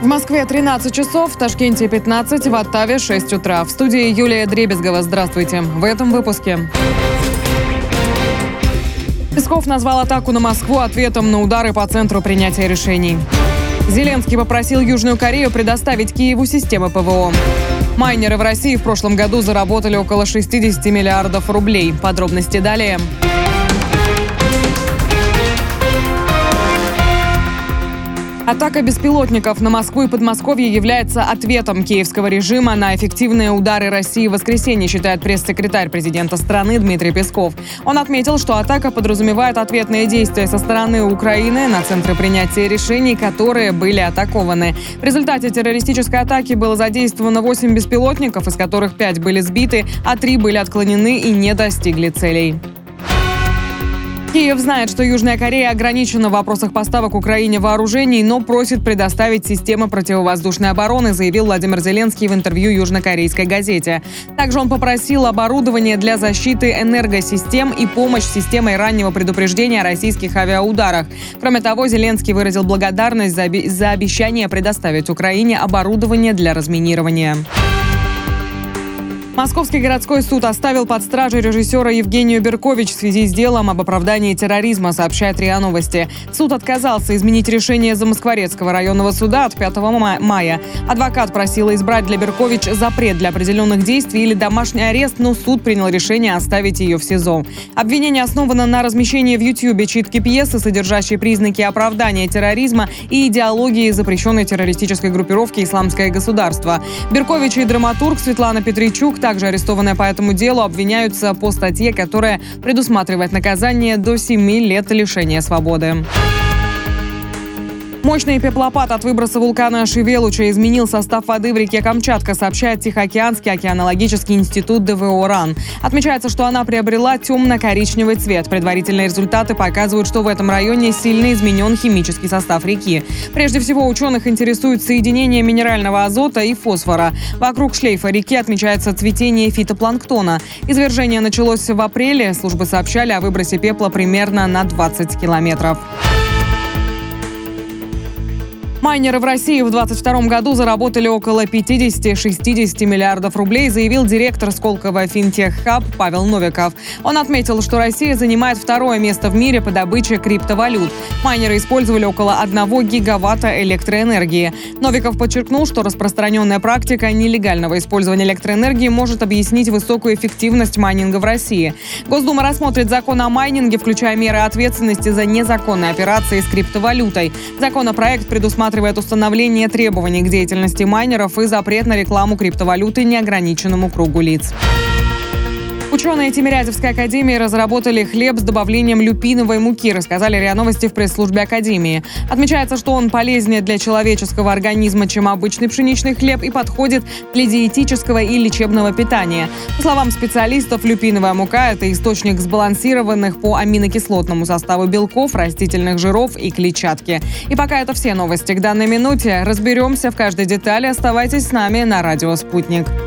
В Москве 13 часов, в Ташкенте 15, в Оттаве 6 утра. В студии Юлия Дребезгова. Здравствуйте. В этом выпуске. Песков назвал атаку на Москву ответом на удары по центру принятия решений. Зеленский попросил Южную Корею предоставить Киеву системы ПВО. Майнеры в России в прошлом году заработали около 60 миллиардов рублей. Подробности далее. Атака беспилотников на Москву и Подмосковье является ответом киевского режима на эффективные удары России в воскресенье, считает пресс-секретарь президента страны Дмитрий Песков. Он отметил, что атака подразумевает ответные действия со стороны Украины на центры принятия решений, которые были атакованы. В результате террористической атаки было задействовано 8 беспилотников, из которых 5 были сбиты, а 3 были отклонены и не достигли целей. Киев знает, что Южная Корея ограничена в вопросах поставок Украине вооружений, но просит предоставить системы противовоздушной обороны, заявил Владимир Зеленский в интервью южнокорейской газете. Также он попросил оборудование для защиты энергосистем и помощь системой раннего предупреждения о российских авиаударах. Кроме того, Зеленский выразил благодарность за обещание предоставить Украине оборудование для разминирования. Московский городской суд оставил под стражей режиссера Евгению Беркович в связи с делом об оправдании терроризма, сообщает РИА Новости. Суд отказался изменить решение Замоскворецкого районного суда от 5 мая. Адвокат просила избрать для Беркович запрет для определенных действий или домашний арест, но суд принял решение оставить ее в СИЗО. Обвинение основано на размещении в Ютьюбе читки пьесы, содержащей признаки оправдания терроризма и идеологии запрещенной террористической группировки «Исламское государство». Беркович и драматург Светлана Петричук, также арестованные по этому делу, обвиняются по статье, которая предусматривает наказание до 7 лет лишения свободы. Мощный пеплопад от выброса вулкана Шевелуча изменил состав воды в реке Камчатка, сообщает Тихоокеанский океанологический институт ДВО РАН. Отмечается, что она приобрела темно-коричневый цвет. Предварительные результаты показывают, что в этом районе сильно изменен химический состав реки. Прежде всего, ученых интересует соединение минерального азота и фосфора. Вокруг шлейфа реки отмечается цветение фитопланктона. Извержение началось в апреле. Службы сообщали о выбросе пепла примерно на 20 километров. Майнеры в России в 2022 году заработали около 50-60 миллиардов рублей, заявил директор Сколково Финтех Хаб Павел Новиков. Он отметил, что Россия занимает второе место в мире по добыче криптовалют. Майнеры использовали около 1 гигаватта электроэнергии. Новиков подчеркнул, что распространенная практика нелегального использования электроэнергии может объяснить высокую эффективность майнинга в России. Госдума рассмотрит закон о майнинге, включая меры ответственности за незаконные операции с криптовалютой. Законопроект предусматривает установление требований к деятельности майнеров и запрет на рекламу криптовалюты неограниченному кругу лиц. Ученые Тимирязевской академии разработали хлеб с добавлением люпиновой муки, рассказали РИА Новости в пресс-службе академии. Отмечается, что он полезнее для человеческого организма, чем обычный пшеничный хлеб, и подходит для диетического и лечебного питания. По словам специалистов, люпиновая мука – это источник сбалансированных по аминокислотному составу белков, растительных жиров и клетчатки. И пока это все новости к данной минуте. Разберемся в каждой детали. Оставайтесь с нами на радио «Спутник».